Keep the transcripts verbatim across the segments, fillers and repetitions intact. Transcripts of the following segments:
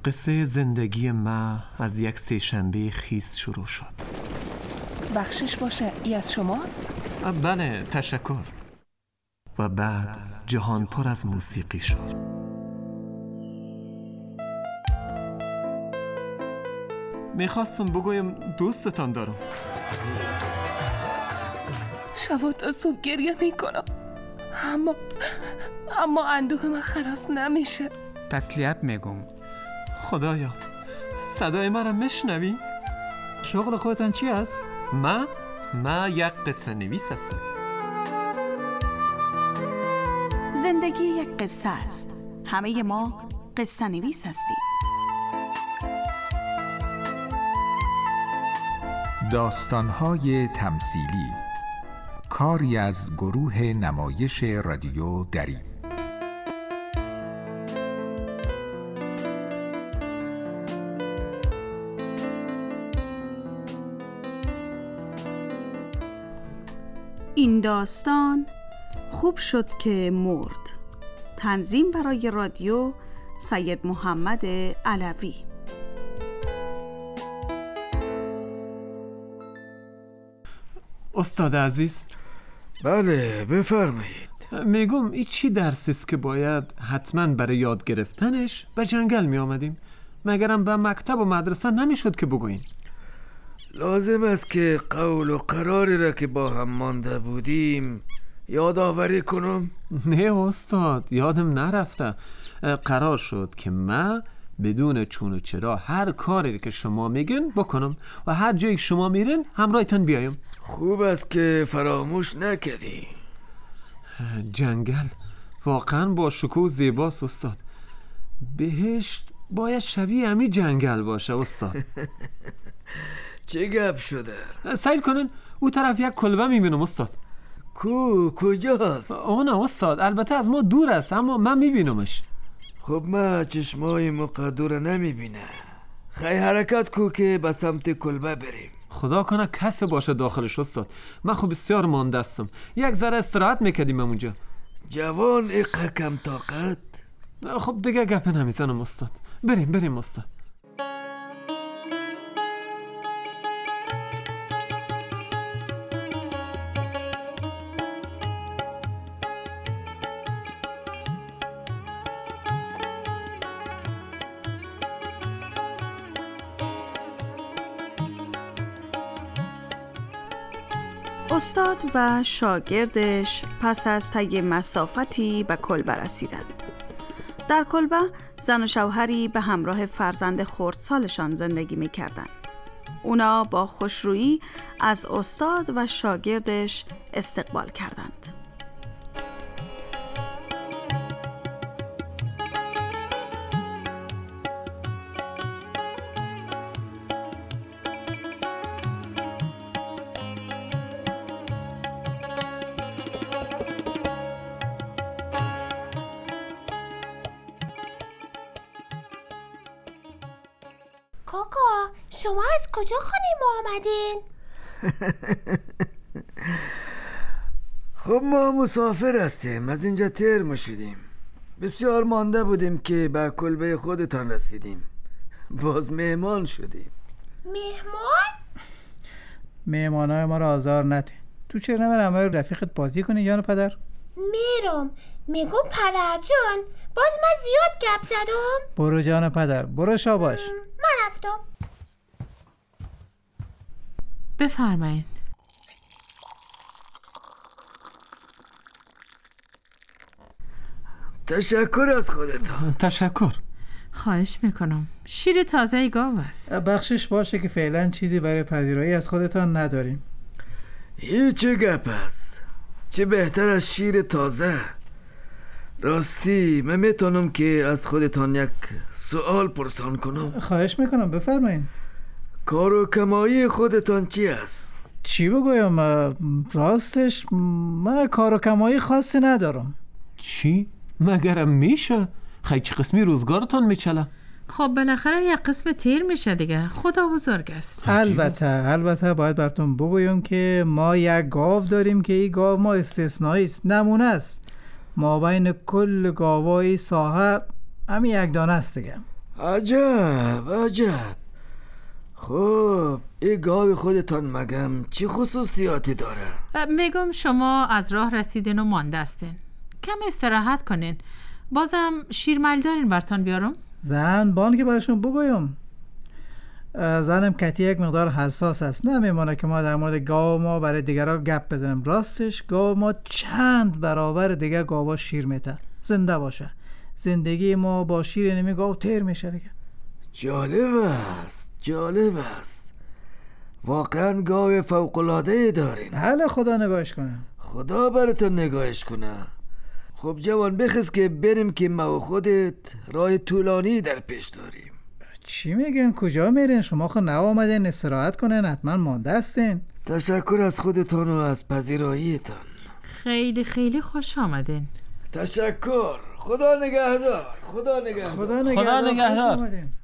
قصه زندگی ما از یک سه‌شنبه خیس شروع شد. بخشش باشه، ای از شماست؟ بله، تشکر. و بعد جهان پر از موسیقی شد. میخواستم بگویم دوستتان دارم. شبا تا صبح گریه میکنم، اما اما اندوه من خلاص نمیشه. تسلیت میگم. خدایا، صدای من را میشنوی؟ شغل خودتان چی است؟ ما ما یک قصه نویس هستم. زندگی یک قصه است. همه ما قصه نویس هستیم. داستان‌های تمثیلی، کاری از گروه نمایش رادیو دری. این داستان خوب شد که مرد. تنظیم برای رادیو سید محمد علوی. استاد عزیز. بله، بفرمایید. میگم این چی درسی است که باید حتما برای یاد گرفتنش به جنگل می آمدیم؟ مگرم به مکتب و مدرسه نمیشد که بگوییم؟ لازم است که قول و قراری را که با هم مانده بودیم یادآوری کنم؟ نه استاد، یادم نرفته. قرار شد که من بدون چون و چرا هر کاری که شما میگن بکنم و هر جایی شما میرین همراهتان بیایم. خوب است که فراموش نکردی. جنگل واقعا با شکوه زیباست استاد. بهشت باید شبیه همی جنگل باشه استاد. چه گپ شده؟ سعی کنن او طرف یک کلبه میبینم استاد. کو کجاست؟ آه نه استاد، البته از ما دور است اما من میبینمش. خب من چشمای مقدور نمیبینه. خیلی حرکت کو که به سمت کلبه بریم. خدا کنه کسی باشه داخلش استاد. من خب بسیار مانده استم. یک ذره استراحت میکردیم اونجا. جوان ایقه کم طاقت. خب دیگه گپ نمیزنم استاد. بریم بریم استاد. استاد و شاگردش پس از طی مسافتی به کلبه رسیدند. در کلبه زن و شوهری به همراه فرزند خردسالشان زندگی می کردند. اونا با خوشرویی از استاد و شاگردش استقبال کردند. کاکا، شما از کجا خانه ما آمدین؟ خب ما مسافر هستیم، از اینجا تیر مشیدیم. بسیار مانده بودیم که به کلبه خودتان رسیدیم. باز مهمان شدیم. مهمان؟ مهمانای ما را آزار نده. تو چرا نمیرم با رفیقت بازی کنی جان پدر؟ میرم. میگم پدر جان، باز من زیاد گپ زدم. برو جان پدر، برو شاباش. من رفتم. بفرمایید. تشکر از خودتان. تشکر. خواهش میکنم. شیر تازه گاو است. بخشش باشه که فعلا چیزی برای پذیرایی از خودتان نداریم. این چه گپ است؟ چه بهتر از شیر تازه. راستی من میتونم که از خودتان یک سوال پرسان کنم؟ خواهش میکنم، بفرمایید. کار و کمایی خودتان چی است؟ چی بگویم؟ راستش من کار و کمایی خاصی ندارم. چی؟ مگرم میشه؟ خیلی چه قسمی روزگارتان میچله؟ خب بالاخره یک قسم تیر میشه دیگه. خدا بزرگ است. البته البته باید براتون بگویم که ما یک گاو داریم که این گاو ما استثنایی است، نمونه است. ما بین کل گاوای ساحه همین یک دانه است دیگه. عجب عجب. خب این گاو خودتان مگم چی خصوصیاتی داره؟ میگم شما از راه رسیدین و مانده استین، کم استراحت کنین. بازم شیرمال دارین برتان بیارم؟ زن بان که براشون بگویم. زنم کتی یک مقدار حساس است، نمیمانه که ما در مورد گاو ما برای دیگرها گپ بزنیم. راستش گاو ما چند برابر دیگه گاوا شیر میته. زنده باشه. زندگی ما با شیر نمی گاو تیر میشه دیگه. جالب است جالب است. واقعا گاو فوق‌العاده دارین. بله خدا نگاهش کنه. خدا براتون نگاهش کنه. خب جوان بخیز که بریم که ما و خودت راه طولانی در پیش داریم. چی میگن؟ کجا میرین؟ شما خود نو آمدین استراحت کنین، حتما مانده هستین. تشکر از خودتان و از پذیراییتان. خیلی خیلی خوش آمدین. تشکر. خدا نگهدار. خدا نگهدار. خدا نگهدار. خدا نگهدار. خوش آمدین.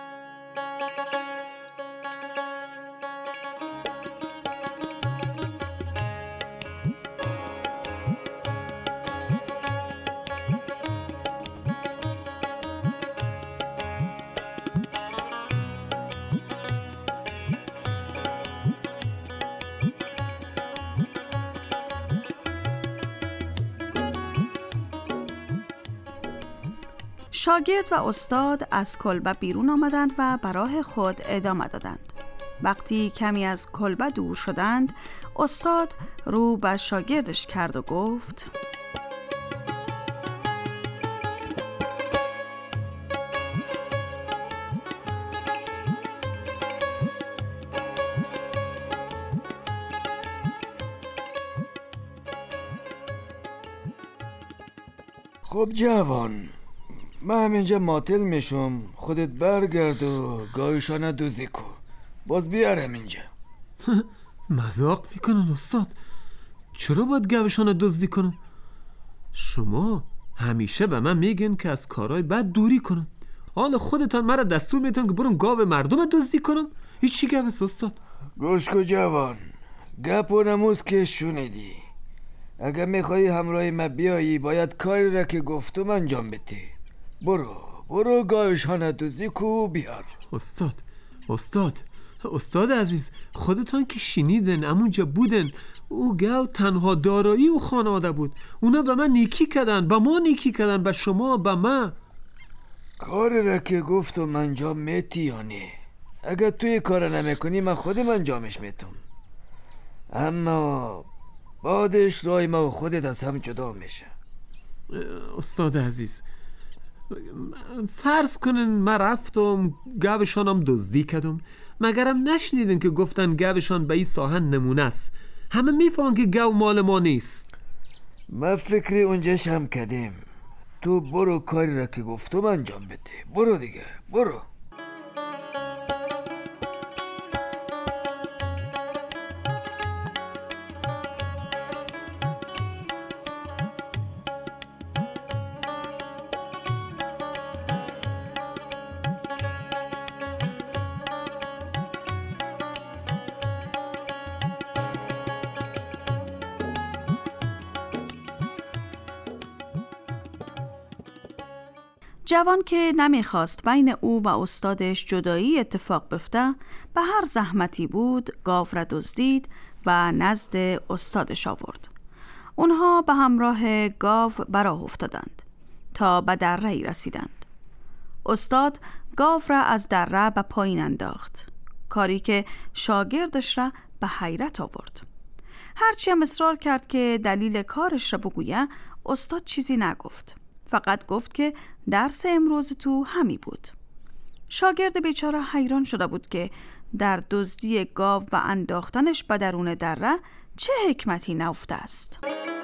شاگرد و استاد از کلبه بیرون آمدند و به راه خود ادامه دادند. وقتی کمی از کلبه دور شدند، استاد رو به شاگردش کرد و گفت: خب جوان، من همینجا ماتل میشم، خودت برگرد و گاوشانه دوزی کن، باز بیارم اینجا. مذاق میکنن استاد؟ چرا باید گاوشانه دزدی کنم؟ شما همیشه به من میگن که از کارهای بد دوری کنم، حالا خودتان مرا دستور میدن که برم گاو مردم دزدی کنم؟ هیچی گوست استاد. گوش کن جوان، گپ و نموز که شنیدی. اگر میخوایی همراه من بیایی باید کاری را که گفتم انجام بدی. برو برو گاوشانه دوزی کو بیار. استاد استاد استاد عزیز، خودتان که شنیدن، امونجا بودن، او گاو تنها دارایی او خانواده بود. اونا به من نیکی کردن، به ما نیکی کردن، به شما، به من. کاری را که گفتم انجام میتی یا نه؟ اگر توی کار نمیکنی من خودم انجامش میتم، اما بعدش رای ما و خودت از هم جدا میشه. استاد عزیز، فرض کنن من رفتم گاوشانم دزدی کردم، مگرم نشنیدن که گفتن گاوشان به این ساحن نمونه است؟ همه میفهمن که گاو مال ما نیست. من فکری اونجاش هم کردیم. تو برو کاری را که گفتم انجام بده. برو دیگه، برو. جوان که نمیخواست بین او و استادش جدایی اتفاق بیفته، به هر زحمتی بود گاو را دزدید و نزد استادش آورد. اونها به همراه گاو براه افتادند تا به دره‌ای رسیدند. استاد گاو را از دره به پایین انداخت، کاری که شاگردش را به حیرت آورد. هرچی هم اصرار کرد که دلیل کارش را بگویه، استاد چیزی نگفت، فقط گفت که درس امروز تو همی بود. شاگرد بیچاره حیران شده بود که در دزدی گاو و انداختنش به درون دره چه حکمتی نهفته است.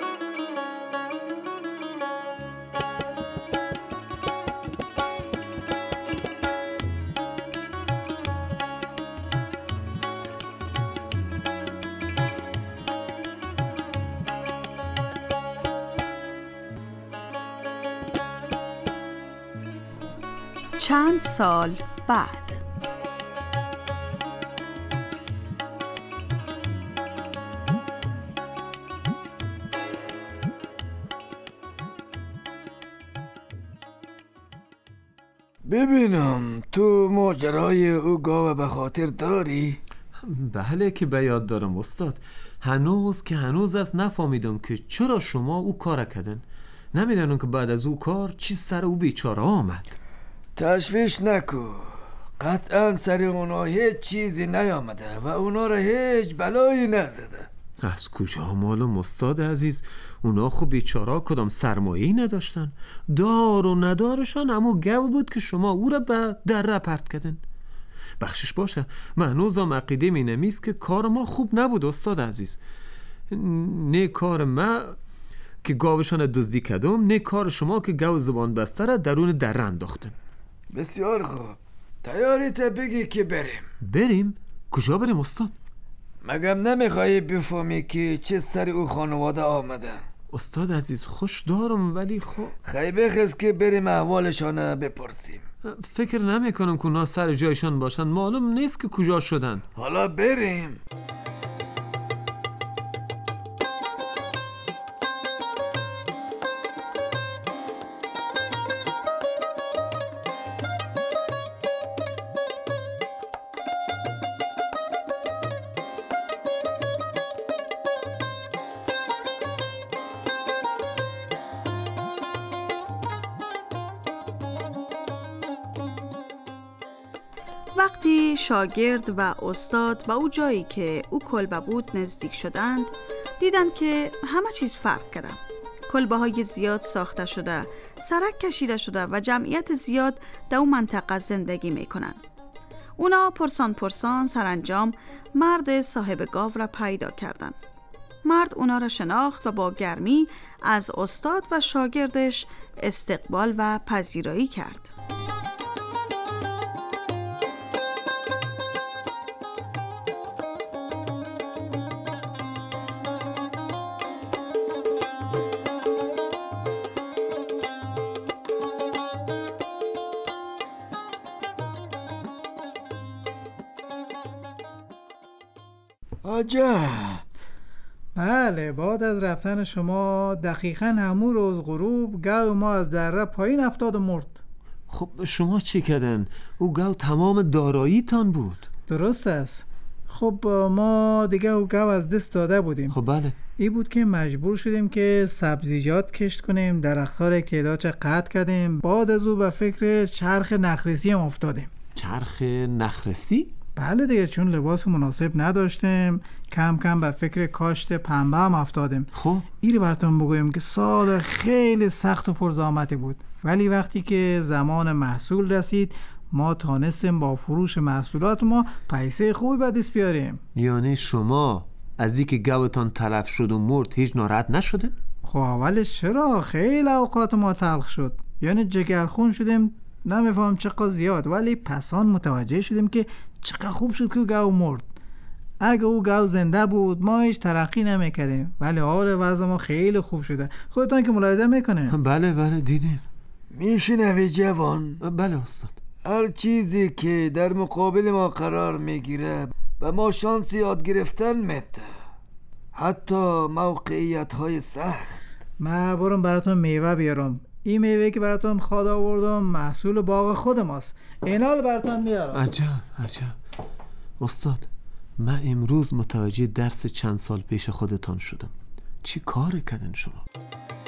چند سال بعد ببینم تو ماجرای او گاو به خاطر داری؟ بله که به یاد دارم استاد. هنوز که هنوز است نفهمیدم که چرا شما او کار کردن. نمیدونم که بعد از او کار چی سر او بیچاره آمد. تشویش نکو، قطعا سر اونا هیچ چیزی نیامده و اونا را هیچ بلایی نزده. از کجا معلوم استاد عزیز؟ اونا خب بیچاره کدام سرمایه‌ای نداشتن. دار و ندارشان اما گو بود که شما او را به دره پرت کردن. بخشش باشه، من هنوزم عقیده می نمیست که کار ما خوب نبود استاد عزیز. نه کار ما که گاوشان دزدی کردم، نه کار شما که گو زبان بسته را درون دره انداختن. بسیار خوب، تیاری تا بگی که بریم. بریم؟ کجا بریم استاد؟ مگم نمیخوایی بفهمی که چه سر او خانواده آمده؟ استاد عزیز خوش دارم ولی خب خیلی بخست که بریم احوالشان بپرسیم. فکر نمی کنم که اونا سر جایشان باشن. معلوم نیست که کجا شدن. حالا بریم. وقتی شاگرد و استاد با او جایی که او کلبه بود نزدیک شدند، دیدند که همه چیز فرق کرده. کلبه های زیاد ساخته شده، سرک کشیده شده و جمعیت زیاد در اون منطقه زندگی می کنند. اونا پرسان پرسان سرانجام مرد صاحب گاو را پیدا کردند. مرد اونا را شناخت و با گرمی از استاد و شاگردش استقبال و پذیرایی کرد. عجب. بله، بعد از رفتن شما دقیقاً همون روز غروب گاو ما از دره پایین افتاد و مرد. خب شما چی کردن؟ او گاو تمام داراییتان بود. درست است. خب ما دیگه او گاو از دست داده بودیم. خب بله. ای بود که مجبور شدیم که سبزیجات کشت کنیم، درخت‌ها که داشت قطع کردیم. بعد از او به فکر چرخ نخرسی هم افتادیم. چرخ نخرسی؟ بله دیگه، چون لباس مناسب نداشتیم کم کم به فکر کاشت پنبه هم افتادیم. خب این رو براتون بگویم که سال خیلی سخت و پرزحمتی بود، ولی وقتی که زمان محصول رسید ما تانستیم با فروش محصولات ما پیسه خوبی به دست بیاریم. یعنی شما از اینکه گاوتان تلف شد و مرد هیچ ناراحت نشده؟ خب اولش چرا، خیلی اوقات ما تلخ شد، یعنی جگرخون شدیم، نمیفهم چقدر زیاد، ولی پسان متوجه شدیم که چقدر خوب شد که گاو مرد. اگه او گاو زنده بود ما هیچ ترقی نمیکردیم، ولی حال وضع ما خیلی خوب شده. خودتان که ملاحظه میکنه. بله بله دیدیم. میشنوی جوان؟ بله استاد. هر چیزی که در مقابل ما قرار میگیره و ما شانس یاد گرفتن میده، حتی موقعیت های سخت. من برم براتون میوه بیارم. این میوه که براتون خود آوردم محصول باغ خود ماست. اینال براتون میارم. عجب عجب. استاد من امروز متوجه درس چند سال پیش خودتان شدم. چی کار کردن شما؟